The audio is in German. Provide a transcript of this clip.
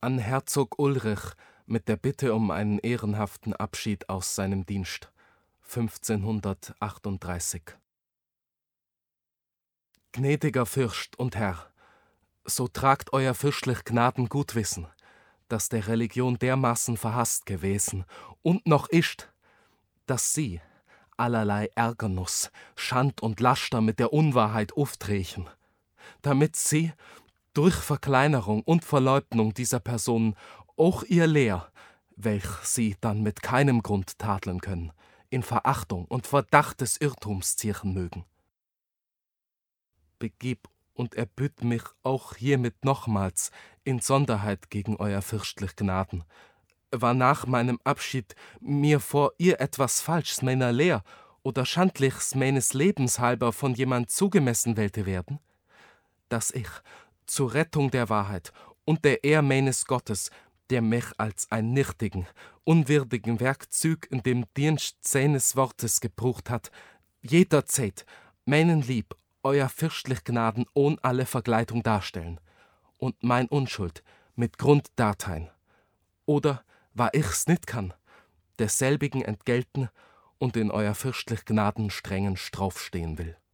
An Herzog Ulrich mit der Bitte um einen ehrenhaften Abschied aus seinem Dienst 1538. Gnädiger Fürst und Herr, so tragt euer fürstlich Gnaden Gutwissen, dass der Religion dermaßen verhasst gewesen und noch ist, dass sie allerlei Ärgernuss, Schand und Laster mit der Unwahrheit aufträchen, damit sie durch Verkleinerung und Verleugnung dieser Personen auch ihr Lehr, welch sie dann mit keinem Grund tadeln können, in Verachtung und Verdacht des Irrtums zieren mögen. Begib und erbüt mich auch hiermit nochmals in Sonderheit gegen euer fürstlich Gnaden, war nach meinem Abschied mir vor ihr etwas Falschs meiner Lehr oder Schandlichs meines Lebens halber von jemand zugemessen wollte werden, dass ich zur Rettung der Wahrheit und der Ehr meines Gottes, der mich als ein nichtigen, unwürdigen Werkzeug in dem Dienst seines Wortes gebrucht hat, jederzeit meinen Lieb, euer fürstlich Gnaden ohn alle Vergleitung darstellen und mein Unschuld mit Grund datein. Oder, war ich's nicht kann, derselbigen entgelten und in euer fürstlich Gnaden strengen Strauf stehen will.